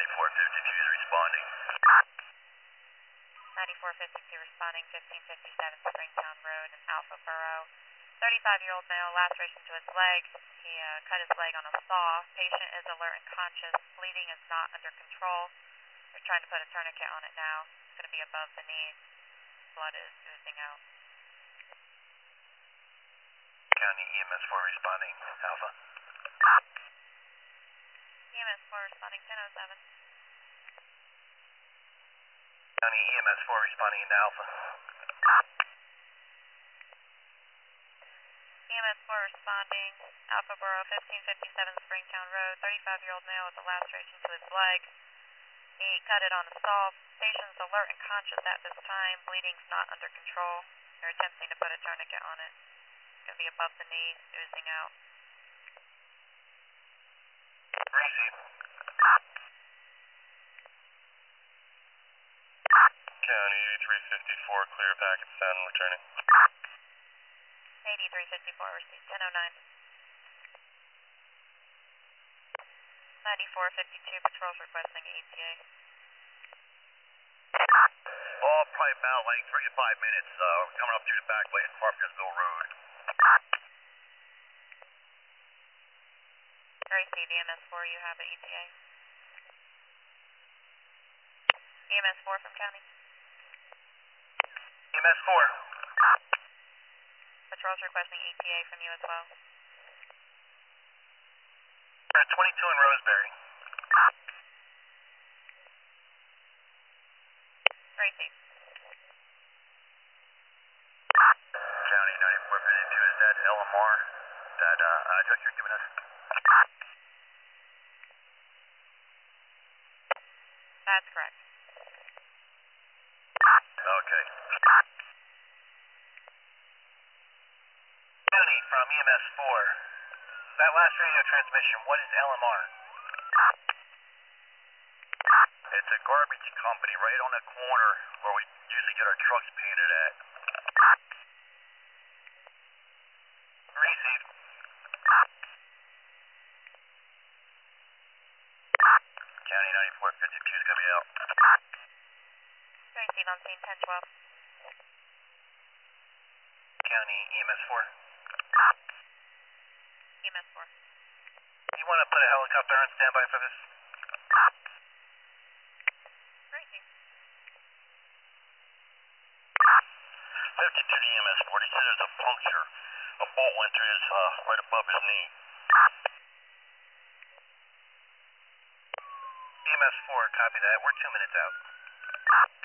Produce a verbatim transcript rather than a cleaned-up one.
ninety-four fifty-two is responding. ninety-four fifty-two responding, fifteen fifty-seven Springtown Road in Alpha Borough. thirty-five-year-old male, laceration to his leg. He uh, cut his leg on a saw. Patient is alert and conscious. Bleeding is not under control. They're trying to put a tourniquet on it now. It's going to be above the knee. Blood is oozing out. County E M S four responding, Alpha. E M S four responding, ten oh seven. County E M S four responding into Alpha. E M S four responding, Alpha Borough, fifteen fifty-seven Springtown Road, thirty-five-year-old male with a laceration to his leg. He cut it on a saw. Patient's alert and conscious at this time. Bleeding's not under control. They're attempting to put a tourniquet on it. It's going to be above the knee, oozing out. Receive. County eighty-three fifty-four, clear packet sound and returning. eighty-three fifty-four received, ten oh nine. ninety-four fifty-two patrols requesting E T A. Oh, probably about like three to five minutes. Uh, we're coming up through the back lane, Farfieldville Road. Receive E M S four, you have the E T A. E M S four from county. E M S four. Patrols requesting E T A from you as well. We're at twenty-two in Roseberry. Receive. County ninety-four fifty-two, is that L M R? That uh, address you're giving us? That's correct. Okay. County from E M S four. That last radio transmission, what is L M R? It's a garbage company right on the corner where we usually get our trucks painted at. Receive. County ninety-four fifty-two is going to be out. Receive on scene, ten twelve. County E M S four. E M S four. You want to put a helicopter on standby for this? Receive. fifty-two to E M S four. He said there's a puncture. A bolt went through his, uh, right above his knee. E M S four, copy that. We're two minutes out.